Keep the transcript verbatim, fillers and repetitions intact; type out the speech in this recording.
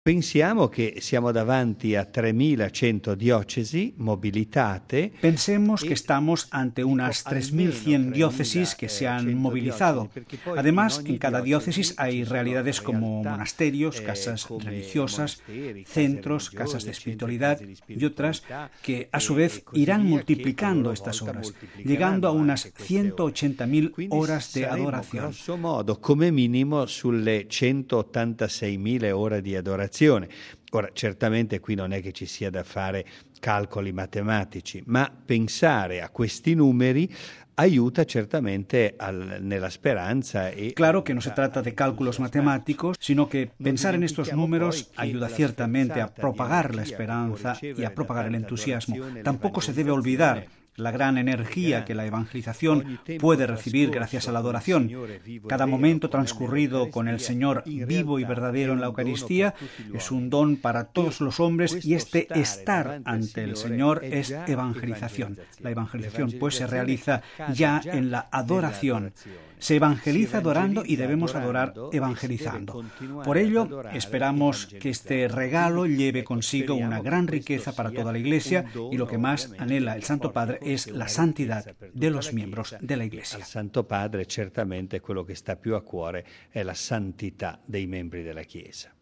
Pensiamo che siamo davanti a tremilacento diocesi mobilitate. Pensemos que estamos ante unas tres mil cien diócesis que se han movilizado. Además, en cada diócesis hay realidades como monasterios, casas religiosas, centros, casas de espiritualidad y otras que a su vez irán multiplicando estas horas, llegando a unas ciento ochenta mil horas de adoración. Grosso modo, come minimo, sulle centottantaseimila ore di adorazione. Ora, certamente qui non è che ci sia da fare calcoli matematici, ma pensare a questi numeri ayuda certamente al, nella speranza. Y claro que no se trata de cálculos matemáticos, sino que pensar en estos números ayuda ciertamente a propagar la esperanza y a propagar el entusiasmo. Tampoco se debe olvidar la gran energía que la evangelización puede recibir gracias a la adoración. Cada momento transcurrido con el Señor vivo y verdadero en la Eucaristía es un don para todos los hombres, y este estar ante el Señor es evangelización. La evangelización pues se realiza ya en la adoración. Se evangeliza adorando y debemos adorar evangelizando. Por ello, esperamos que este regalo lleve consigo una gran riqueza para toda la Iglesia, y lo que más anhela el Santo Padre es la santidad de los miembros de la Iglesia. Al Santo Padre certamente quello che sta più a cuore è la santità dei membri della Chiesa.